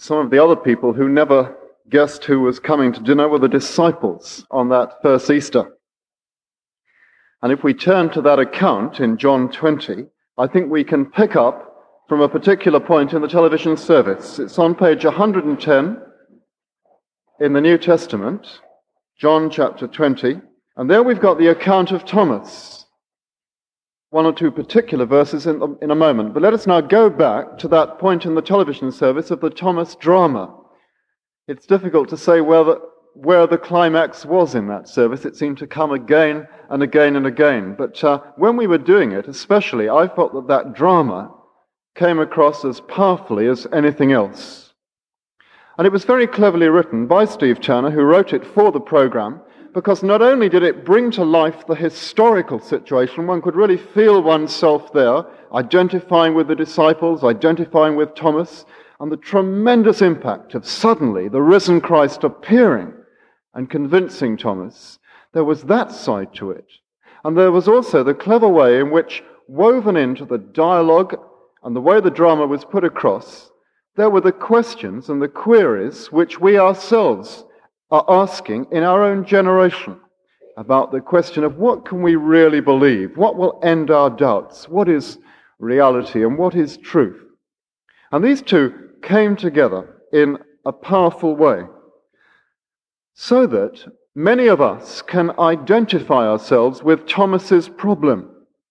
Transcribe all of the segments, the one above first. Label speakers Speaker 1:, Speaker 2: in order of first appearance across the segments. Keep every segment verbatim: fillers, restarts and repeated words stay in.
Speaker 1: Some of the other people who never guessed who was coming to dinner were the disciples on that first Easter. And if we turn to that account in John twenty, I think we can pick up from a particular point in the television service. It's on page one hundred ten in the New Testament, John chapter twenty, and there we've got the account of Thomas. One or two particular verses in, in a moment, but let us now go back to that point in the television service of the Thomas drama. It's difficult to say where the, where the climax was in that service. It seemed to come again and again and again. But uh, when we were doing it, especially, I felt that that drama came across as powerfully as anything else. And it was very cleverly written by Steve Turner, who wrote it for the program, because not only did it bring to life the historical situation, one could really feel oneself there, identifying with the disciples, identifying with Thomas, and the tremendous impact of suddenly the risen Christ appearing and convincing Thomas. There was that side to it. And there was also the clever way in which, woven into the dialogue and the way the drama was put across, there were the questions and the queries which we ourselves are asking in our own generation about the question of what can we really believe? What will end our doubts? What is reality and what is truth? And these two came together in a powerful way so that many of us can identify ourselves with Thomas's problem.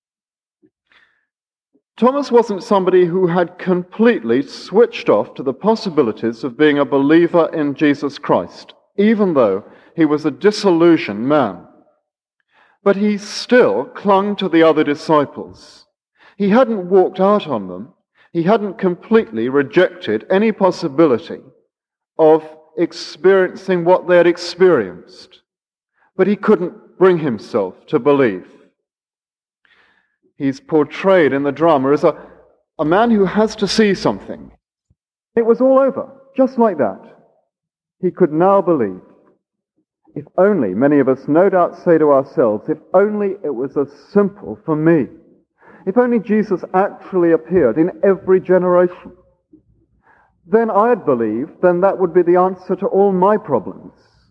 Speaker 1: Thomas wasn't somebody who had completely switched off to the possibilities of being a believer in Jesus Christ, even though he was a disillusioned man. But he still clung to the other disciples. He hadn't walked out on them. He hadn't completely rejected any possibility of experiencing what they had experienced. But he couldn't bring himself to believe. He's portrayed in the drama as a, a man who has to see something. It was all over, just like that. He could now believe. If only, many of us no doubt say to ourselves, if only it was as simple for me. If only Jesus actually appeared in every generation. Then I'd believe, then that would be the answer to all my problems.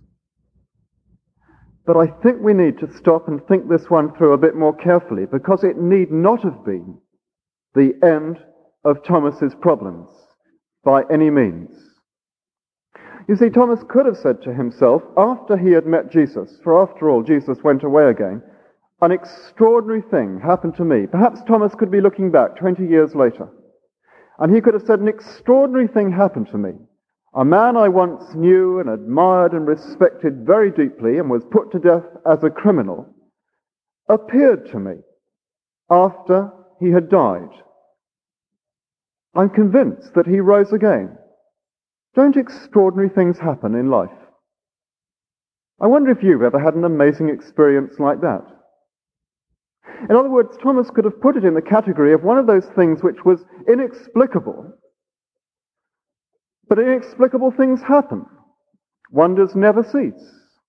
Speaker 1: But I think we need to stop and think this one through a bit more carefully, because it need not have been the end of Thomas's problems by any means. You see, Thomas could have said to himself, after he had met Jesus, for after all, Jesus went away again, an extraordinary thing happened to me. Perhaps Thomas could be looking back twenty years later, and he could have said, an extraordinary thing happened to me. A man I once knew and admired and respected very deeply and was put to death as a criminal appeared to me after he had died. I'm convinced that he rose again. Don't extraordinary things happen in life? I wonder if you've ever had an amazing experience like that. In other words, Thomas could have put it in the category of one of those things which was inexplicable. But inexplicable things happen. Wonders never cease.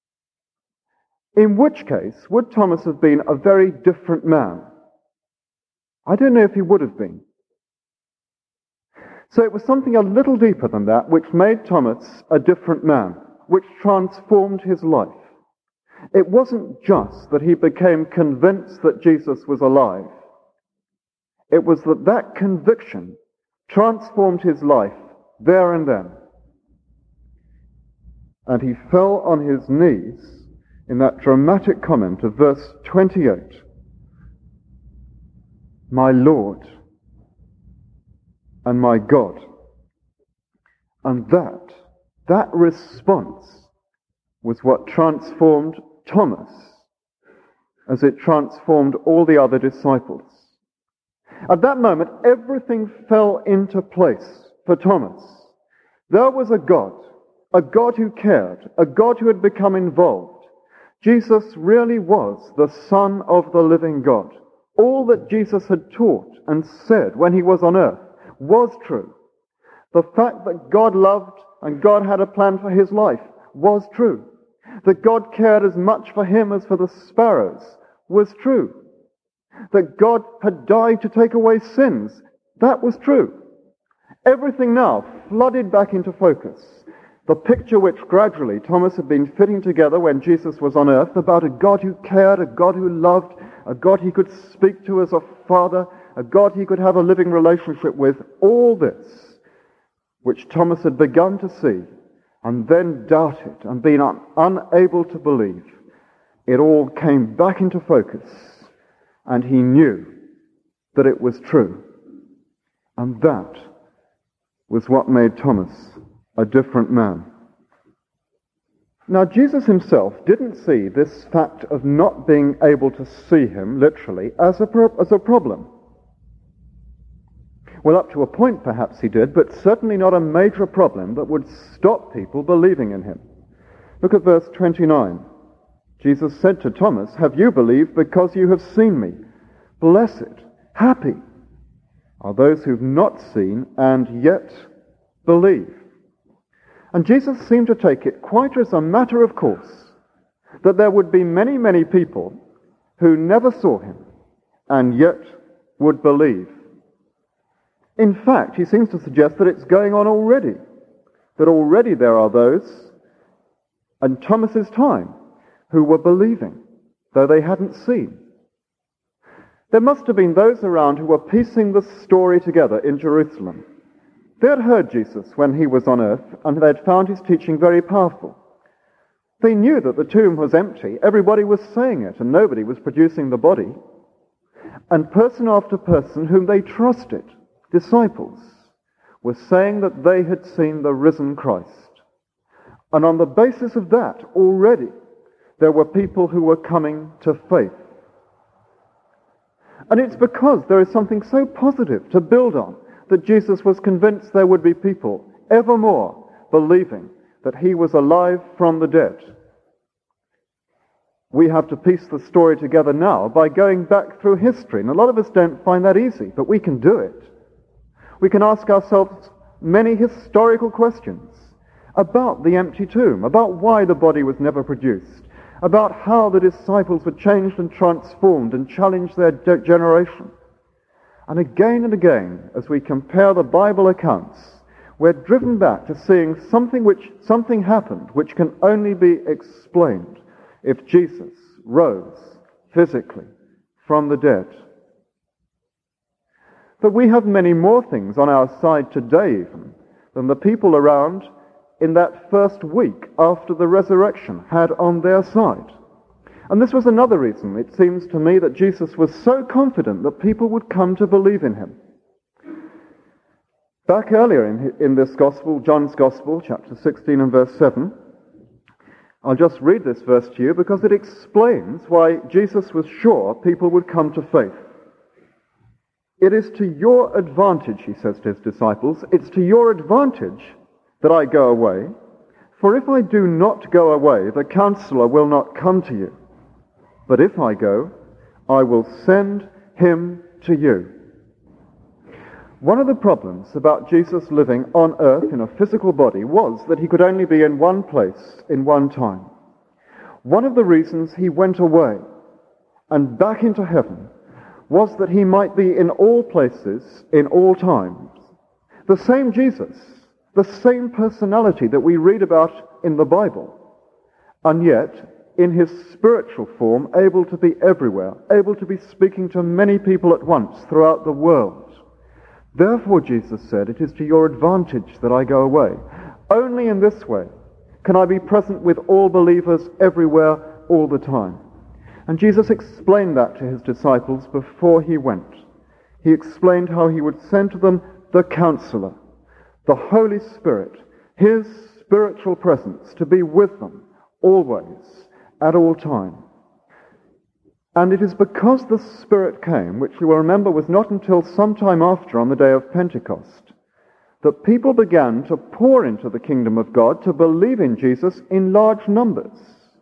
Speaker 1: In which case, would Thomas have been a very different man? I don't know if he would have been. So it was something a little deeper than that which made Thomas a different man, which transformed his life. It wasn't just that he became convinced that Jesus was alive. It was that that conviction transformed his life there and then. And he fell on his knees in that dramatic comment of verse twenty-eight. My Lord and my God. And that, that response was what transformed Thomas as it transformed all the other disciples. At that moment, everything fell into place for Thomas. There was a God, a God who cared, a God who had become involved. Jesus really was the Son of the living God. All that Jesus had taught and said when he was on earth was true. The fact that God loved and God had a plan for his life was true. That God cared as much for him as for the sparrows was true. That God had died to take away sins, that was true. Everything now flooded back into focus the picture which gradually Thomas had been fitting together when Jesus was on earth about a God who cared, a God who loved, a God he could speak to as a father, a God he could have a living relationship with. All this, which Thomas had begun to see and then doubted and been un- unable to believe, it all came back into focus, and he knew that it was true. And that was what made Thomas a different man. Now, Jesus himself didn't see this fact of not being able to see him, literally, as a, pro- as a problem. Well, up to a point perhaps he did, but certainly not a major problem that would stop people believing in him. Look at verse twenty-nine. Jesus said to Thomas, "Have you believed because you have seen me? Blessed, happy are those who've not seen and yet believe." And Jesus seemed to take it quite as a matter of course that there would be many, many people who never saw him and yet would believe. In fact, he seems to suggest that it's going on already, that already there are those in Thomas's time who were believing, though they hadn't seen. There must have been those around who were piecing the story together in Jerusalem. They had heard Jesus when he was on earth, and they had found his teaching very powerful. They knew that the tomb was empty. Everybody was saying it, and nobody was producing the body. And person after person whom they trusted, disciples, were saying that they had seen the risen Christ. And on the basis of that, already, there were people who were coming to faith. And it's because there is something so positive to build on that Jesus was convinced there would be people evermore believing that he was alive from the dead. We have to piece the story together now by going back through history, and a lot of us don't find that easy, but we can do it. We can ask ourselves many historical questions about the empty tomb, about why the body was never produced, about how the disciples were changed and transformed and challenged their de- generation. And again and again, as we compare the Bible accounts, we're driven back to seeing something which something happened which can only be explained if Jesus rose physically from the dead. But we have many more things on our side today even than the people around in that first week after the resurrection had on their side. And this was another reason, it seems to me, that Jesus was so confident that people would come to believe in him. Back earlier in, in this gospel, John's gospel, chapter sixteen and verse seven, I'll just read this verse to you because it explains why Jesus was sure people would come to faith. It is to your advantage, he says to his disciples, it's to your advantage that I go away, for if I do not go away, the counselor will not come to you. But if I go, I will send him to you. One of the problems about Jesus living on earth in a physical body was that he could only be in one place in one time. One of the reasons he went away and back into heaven was that he might be in all places, in all times. The same Jesus, the same personality that we read about in the Bible, and yet in his spiritual form, able to be everywhere, able to be speaking to many people at once throughout the world. Therefore, Jesus said, it is to your advantage that I go away. Only in this way can I be present with all believers everywhere, all the time. And Jesus explained that to his disciples before he went. He explained how he would send to them the Counselor, the Holy Spirit, his spiritual presence to be with them always, at all time. And it is because the Spirit came, which you will remember was not until some time after, on the day of Pentecost, that people began to pour into the kingdom of God to believe in Jesus in large numbers.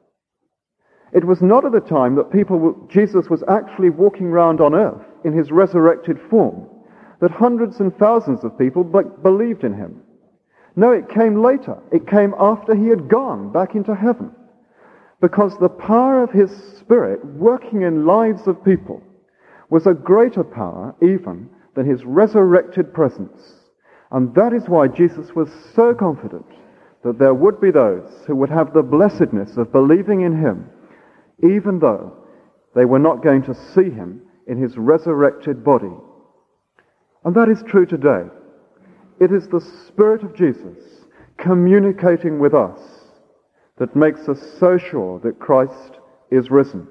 Speaker 1: It was not at the time that people, Jesus was actually walking around on earth in his resurrected form, that hundreds and thousands of people be- believed in him. No, it came later. It came after he had gone back into heaven. Because the power of his Spirit working in lives of people was a greater power even than his resurrected presence. And that is why Jesus was so confident that there would be those who would have the blessedness of believing in him, even though they were not going to see him in his resurrected body. And that is true today. It is the Spirit of Jesus communicating with us that makes us so sure that Christ is risen.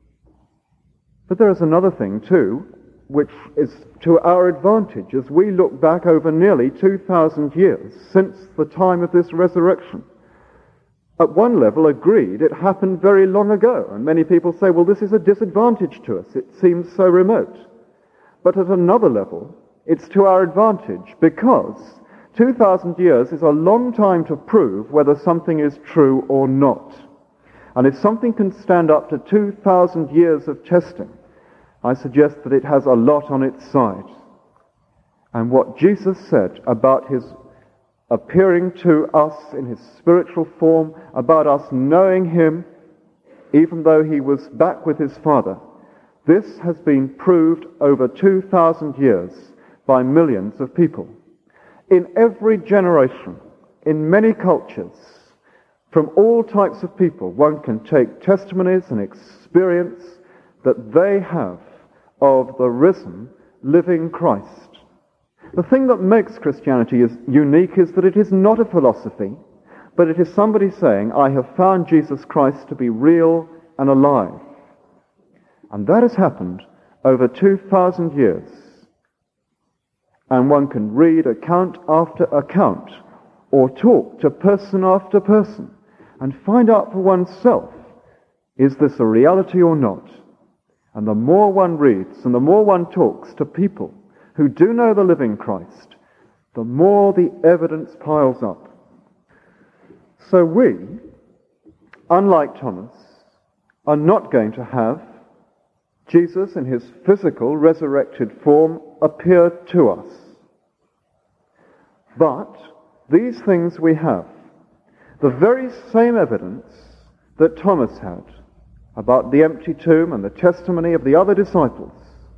Speaker 1: But there is another thing too, which is to our advantage as we look back over nearly two thousand years since the time of this resurrection. At one level, agreed, it happened very long ago, and many people say, well, this is a disadvantage to us. It seems so remote. But at another level, it's to our advantage, because two thousand years is a long time to prove whether something is true or not. And if something can stand up to two thousand years of testing, I suggest that it has a lot on its side. And what Jesus said about his appearing to us in his spiritual form, about us knowing him, even though he was back with his Father, this has been proved over two thousand years by millions of people. In every generation, in many cultures, from all types of people, one can take testimonies and experience that they have of the risen, living Christ. The thing that makes Christianity is unique is that it is not a philosophy, but it is somebody saying, I have found Jesus Christ to be real and alive. And that has happened over two thousand years. And one can read account after account, or talk to person after person, and find out for oneself, is this a reality or not? And the more one reads and the more one talks to people who do know the living Christ, the more the evidence piles up. So we, unlike Thomas, are not going to have Jesus in his physical resurrected form appear to us. But these things we have, the very same evidence that Thomas had about the empty tomb and the testimony of the other disciples.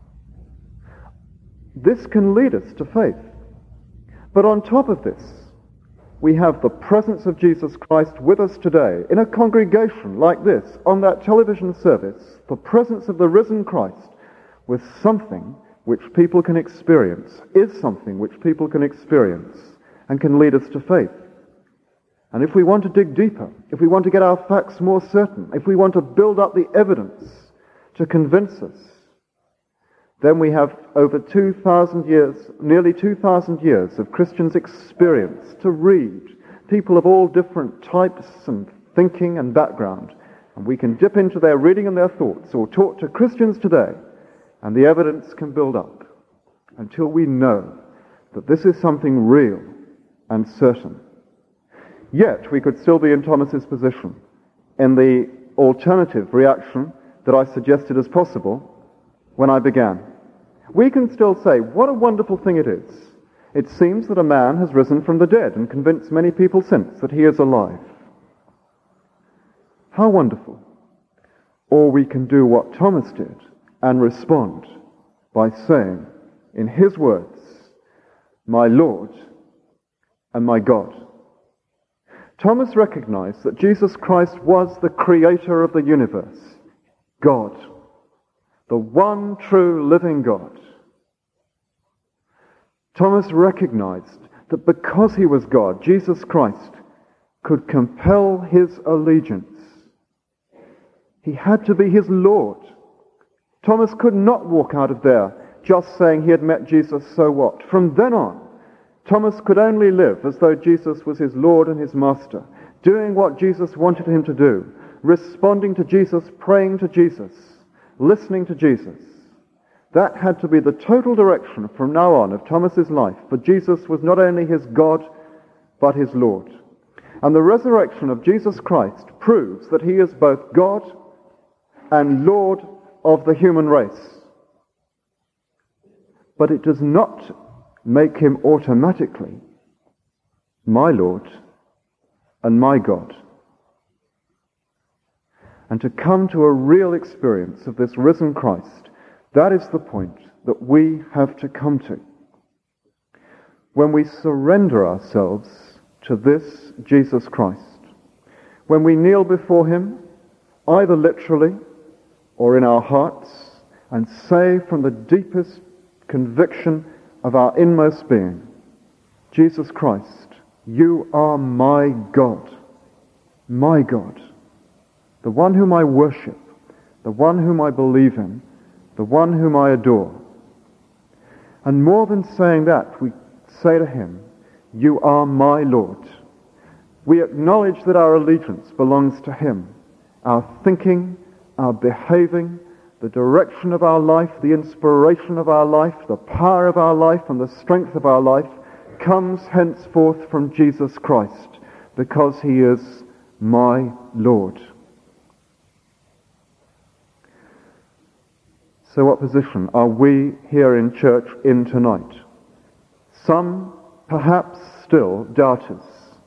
Speaker 1: This can lead us to faith. But on top of this, we have the presence of Jesus Christ with us today in a congregation like this, on that television service, the presence of the risen Christ with something which people can experience, is something which people can experience and can lead us to faith. And if we want to dig deeper, if we want to get our facts more certain, if we want to build up the evidence to convince us, then we have over two thousand years, nearly two thousand years of Christians' experience to read, people of all different types and thinking and background. And we can dip into their reading and their thoughts, or talk to Christians today, and the evidence can build up until we know that this is something real and certain. Yet we could still be in Thomas's position, in the alternative reaction that I suggested as possible when I began. We can still say, what a wonderful thing it is. It seems that a man has risen from the dead and convinced many people since that he is alive. How wonderful. Or we can do what Thomas did and respond by saying, in his words, my Lord and my God. Thomas recognized that Jesus Christ was the creator of the universe, God, the one true living God. Thomas recognized that because he was God, Jesus Christ could compel his allegiance. He had to be his Lord. Thomas could not walk out of there just saying he had met Jesus, so what? From then on, Thomas could only live as though Jesus was his Lord and his Master, doing what Jesus wanted him to do, responding to Jesus, praying to Jesus, listening to Jesus. That had to be the total direction from now on of Thomas's life, for Jesus was not only his God, but his Lord. And the resurrection of Jesus Christ proves that he is both God and Lord of the human race. But it does not make him automatically my Lord and my God. And to come to a real experience of this risen Christ, that is the point that we have to come to. when we surrender ourselves to this Jesus Christ. When we kneel before him, either literally or in our hearts, and say from the deepest conviction of our inmost being, Jesus Christ, you are my God, my God, the one whom I worship, the one whom I believe in, the one whom I adore. And more than saying that, we say to him, you are my Lord. We acknowledge that our allegiance belongs to him. Our thinking, our behaving, the direction of our life, the inspiration of our life, the power of our life, and the strength of our life comes henceforth from Jesus Christ, because he is my Lord. So what position are we here in church in tonight? Some, perhaps still, doubters.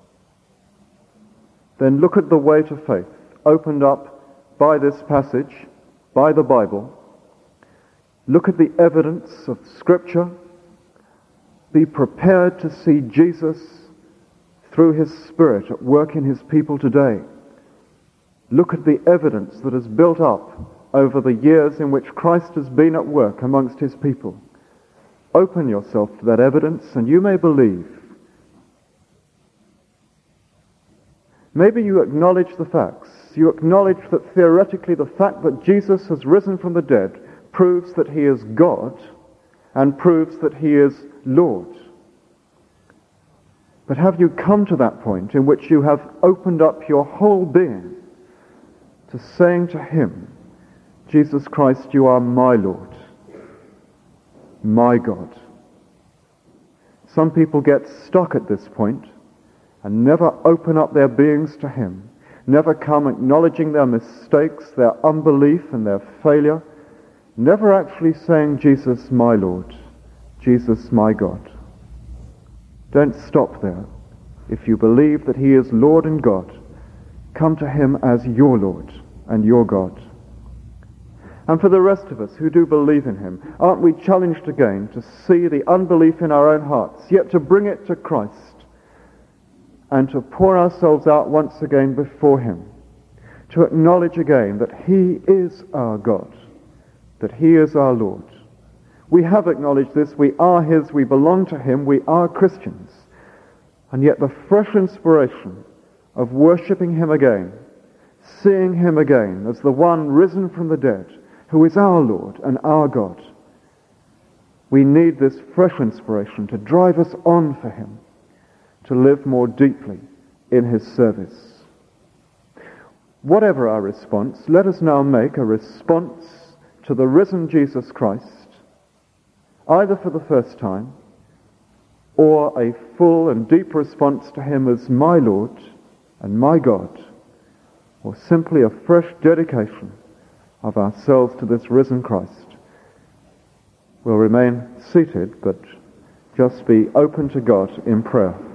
Speaker 1: Then look at the way to faith, opened up by this passage, by the Bible. Look at the evidence of Scripture. Be prepared to see Jesus through his Spirit at work in his people today. Look at the evidence that has built up over the years in which Christ has been at work amongst his people. Open yourself to that evidence and you may believe. Maybe you acknowledge the facts. You acknowledge that theoretically the fact that Jesus has risen from the dead proves that he is God and proves that he is Lord. But have you come to that point in which you have opened up your whole being to saying to him, Jesus Christ, you are my Lord, my God? Some people get stuck at this point and never open up their beings to him, never come acknowledging their mistakes, their unbelief and their failure, never actually saying, Jesus, my Lord, Jesus, my God. Don't stop there. If you believe that he is Lord and God, come to him as your Lord and your God. And for the rest of us who do believe in him, aren't we challenged again to see the unbelief in our own hearts, yet to bring it to Christ and to pour ourselves out once again before him, to acknowledge again that he is our God, that he is our Lord. We have acknowledged this, we are his, we belong to him, we are Christians. And yet the fresh inspiration of worshipping him again, seeing him again as the one risen from the dead, who is our Lord and our God, we need this fresh inspiration to drive us on for him, to live more deeply in his service. Whatever our response, let us now make a response to the risen Jesus Christ, either for the first time or a full and deep response to him as my Lord and my God, or simply a fresh dedication of ourselves to this risen Christ. We'll remain seated, but just be open to God in prayer.